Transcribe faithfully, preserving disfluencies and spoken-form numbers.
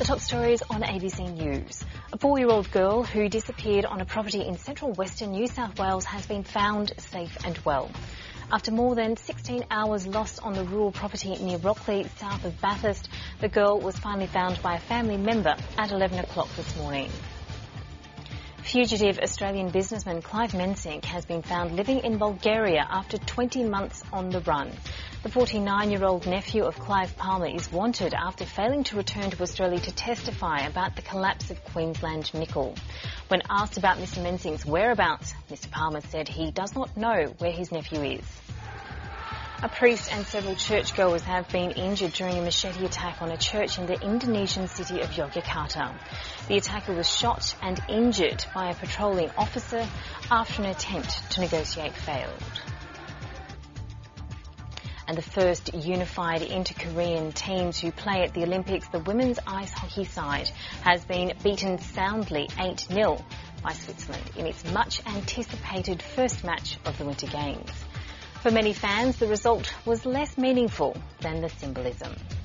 top stories on A B C News. A four-year-old girl who disappeared on a property in central western New South Wales has been found safe and well. After more than sixteen hours lost on the rural property near Rockley, south of Bathurst, the girl was finally found by a family member at eleven o'clock this morning. Fugitive Australian businessman Clive Mensink has been found living in Bulgaria after twenty months on the run. The forty-nine-year-old nephew of Clive Palmer is wanted after failing to return to Australia to testify about the collapse of Queensland Nickel. When asked about Mister Mensink's whereabouts, Mister Palmer said he does not know where his nephew is. A priest and several churchgoers have been injured during a machete attack on a church in the Indonesian city of Yogyakarta. The attacker was shot and injured by a patrolling officer after an attempt to negotiate failed. And the first unified inter-Korean team to play at the Olympics, the women's ice hockey side, has been beaten soundly eight nil by Switzerland in its much-anticipated first match of the Winter Games. For many fans, the result was less meaningful than the symbolism.